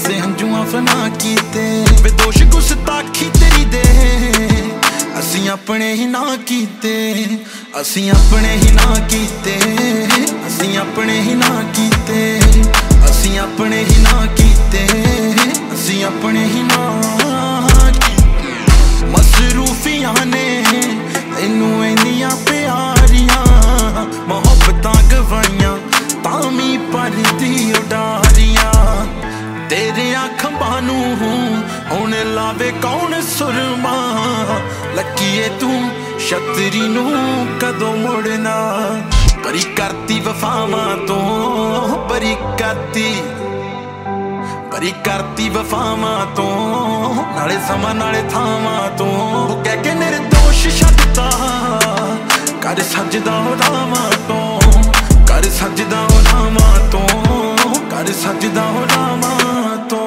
से हंजुआ फना कीते बेदोश गुस्ताखी तेरी दे असी अपने ही ना कीते असी अपने ही ना कीते असी अपने ही ना कीते असी अपने ही ना कीते असी अपने ही ना मसरूफियां ने तैनू इन्नियां प्यारियां मोहब्बतां गवाइयां तामी परदी उडारियां तेरे खंबां नू हुण लावे कौन सुरमा लकीए तू छतरी नू कदों मुड़ना परी करती वफावां तो परी करती वफावां तो नाले समा नाले थावां तो कह के निर्दोष छड्डता कर सजदा रावां तो कर सजदा रावां तो कर सजदा रावां तो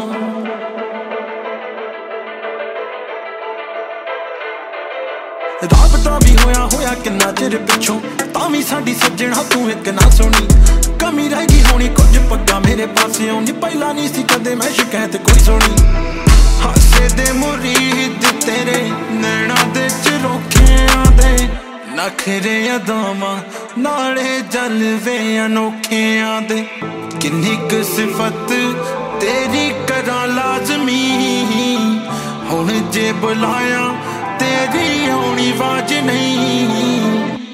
राबता भी होया किन्ना चिर पिछों तावी साडी सज्जणा तू एक ना सुनी कमी रह गई होनी कुछ पग्गा मेरे पासे आउनी पहला नहीं सी कदे मैं शिकायत कोई सुनी हासे दे मुरीद तेरे नैना दे चरोखियां दे नखरे अदावां नाले जलवे अनोखियां दे किन्नी क सिफत तेरी करा लाजमी हुण जे बुलाया तेरी होनी वाज नहीं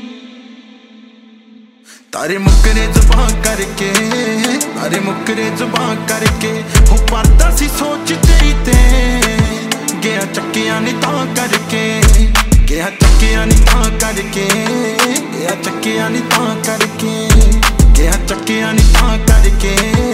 तारे मुकरे जुबां करके तारे मुकरे जुबां करके हो परदा सी सोच तेरी ते गया चक्कियां नी तां करके गया चक्कियां नी तां करके गया चक्कियां नी तां करके गया चक्कियां नी तां करके